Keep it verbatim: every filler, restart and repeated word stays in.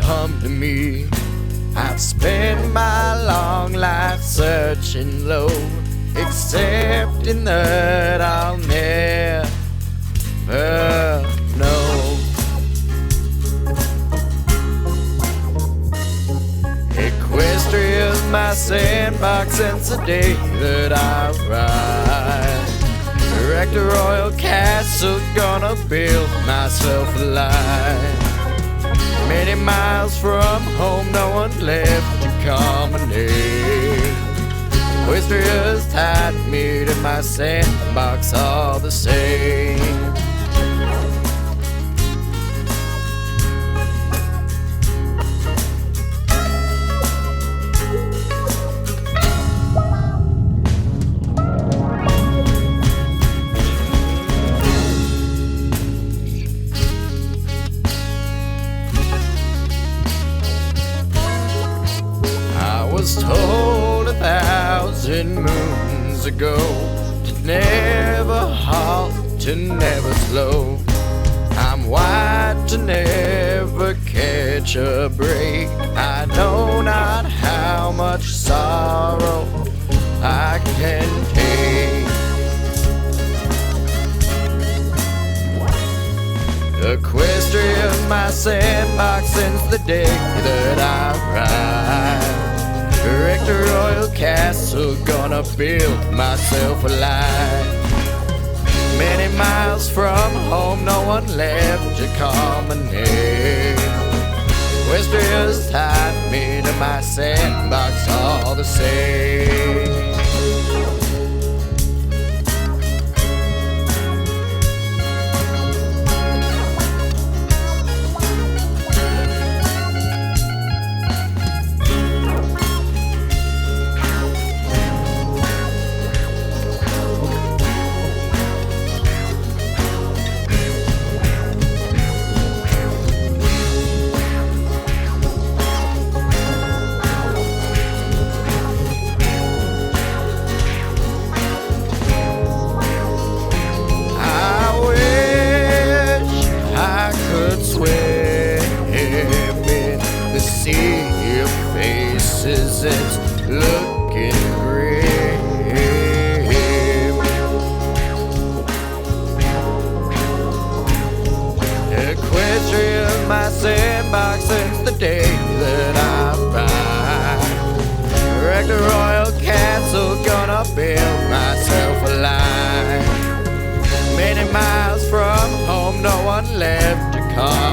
come to me. I've spent my long life searching low, accepting that I'll never know. Equestria's my sandbox since the day that I ride. Erect a royal castle, gonna build myself a life. Many miles from home, no one left to accommodate. Equestria's tied me to my sandbox all the same. Was told a thousand moons ago to never halt, to never slow. I'm white to never catch a break. I know not how much sorrow I can take. Equestria's my sandbox since the day that I ride. Erect a royal castle, gonna build myself a life. Many miles from home, no one left to accommodate. Equestria's tied me to my sandbox all the same. Sea of faces, it's looking grim. Equestria, my sandbox since the day that I ride. Erect a royal castle, gonna build myself a life. Many miles from home, no one left to come.